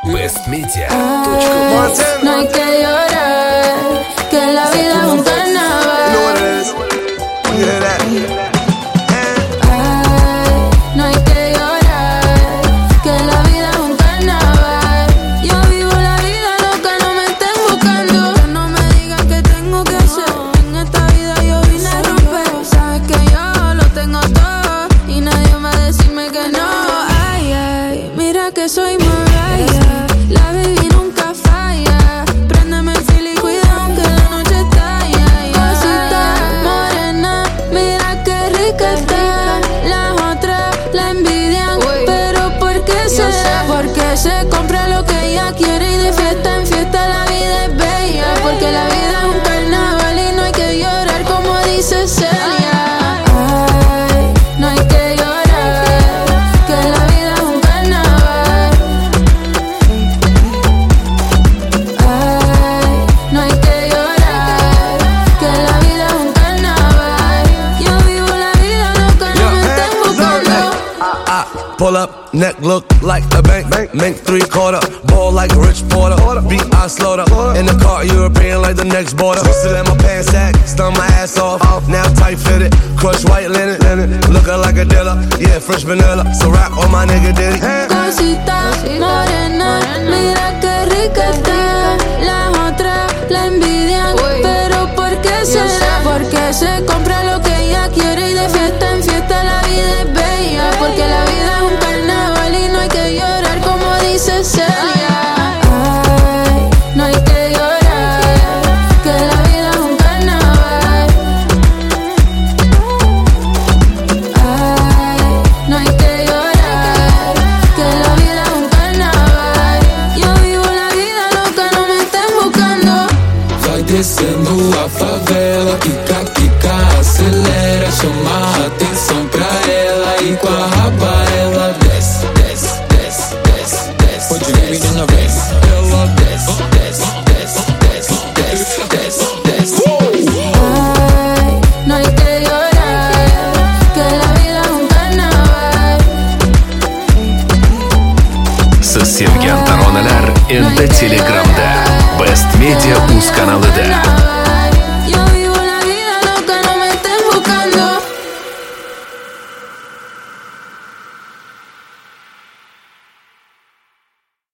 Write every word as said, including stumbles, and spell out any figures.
бест медиа точка уаз. No hay que llorar, que la vida es un carnaval. Ay, no hay que llorar, que la vida es un carnaval. Yo vivo la vida loca, no me estén buscando. No me digan qué tengo que hacer. En esta vida yo vine a romper. Sabes que yo lo tengo todo y nadie va a decirme que no. Ay, ay, mira que soy Mariah. La baby nunca falla. Préndeme el fil y cuidado que la noche estalla. Cosita morena, mira qué rica está. Las otras la envidian, pero ¿por qué será? Porque se compra lo que ella quiere y de fiesta en fiesta la vida es bella. Porque la vida es un carnaval y no hay que llorar como dice Celia. Ay, no hay que llorar, que la vida es un carnaval. Ay, no hay que llorar, que la vida es un carnaval. Yo vivo la vida loca, no me estén buscando. I pull up, neck look like a bank, bank, make three quarter, ball like a rich porter, beat I slaughter, in the car European like the next border, still in my pants sack, stun my ass off, now tight fitted, crush white linen, looking like a dealer, yeah, fresh vanilla, so rap on my nigga Diddy. Cosita morena, mira qué rica está. Las otras la envidian, pero ¿por qué será? Porque se compra lo que ella quiere y de fiesta en fiesta la vida es bella. Porque la vida es un carnaval y no hay que llorar como dice Celia. Ay, no hay que llorar, que la vida es un carnaval. Ay, no hay que llorar, que la vida es un carnaval. Yo vivo la vida loca, no me estén buscando. Vai descendo a favela, quica, quica, acelera, chama a atenção pra ela e com a raba ela desce, desce, desce, desce, desce. Pode vir menina, vem. Ela desce, desce, desce, desce, desce, desce, desce. Ay, no hay que llorar, que la vida es un carnaval. Совсем янтар оналар энде телеграмда Best Media Uz kanalida.